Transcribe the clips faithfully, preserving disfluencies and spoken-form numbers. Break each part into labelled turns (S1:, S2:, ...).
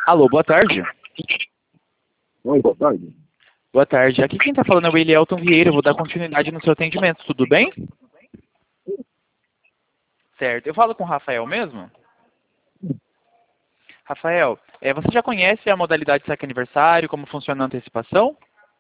S1: Alô, boa tarde.
S2: Oi, boa tarde.
S1: Boa tarde. Aqui quem está falando é o Elielton Vieira. Eu vou dar continuidade no seu atendimento. Tudo bem? Certo. Eu falo com o Rafael mesmo? Rafael, é, você já conhece a modalidade de saque aniversário, como funciona a antecipação?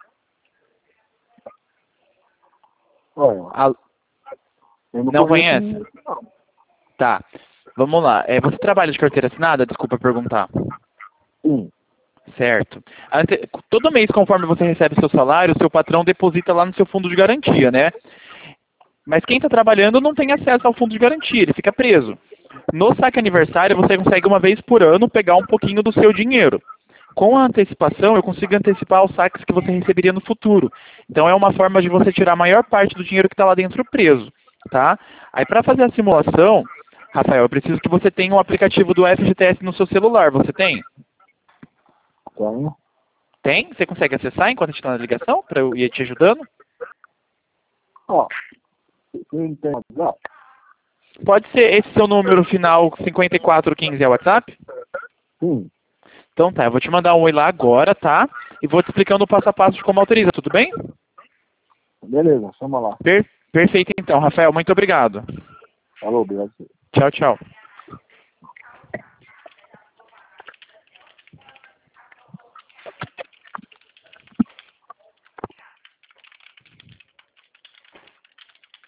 S2: Olha,
S1: Ah,
S2: eu não,
S1: não
S2: conheço
S1: conhece?
S2: ninguém, não.
S1: Tá. Vamos lá. É, você trabalha de carteira assinada? Desculpa perguntar.
S2: Sim.
S1: Certo. Ante- Todo mês, conforme você recebe seu salário, o seu patrão deposita lá no seu fundo de garantia, né? Mas quem está trabalhando não tem acesso ao fundo de garantia, ele fica preso. No saque aniversário, você consegue uma vez por ano pegar um pouquinho do seu dinheiro. Com a antecipação, eu consigo antecipar os saques que você receberia no futuro. Então, é uma forma de você tirar a maior parte do dinheiro que está lá dentro preso, tá? Aí, para fazer a simulação, Rafael, eu preciso que você tenha um aplicativo do F G T S no seu celular. Você tem?
S2: Tenho.
S1: Tem? Você consegue acessar enquanto a gente está na ligação, para eu ir te ajudando?
S2: Ó, você não tem WhatsApp?
S1: Pode ser esse seu número final cinquenta e quatro quinze é o WhatsApp?
S2: Sim.
S1: Então tá, eu vou te mandar um oi lá agora, tá? E vou te explicando o passo a passo de como autoriza, tudo bem?
S2: Beleza, chama lá.
S1: Per- perfeito então, Rafael, muito obrigado.
S2: Falou, obrigado.
S1: Tchau, tchau.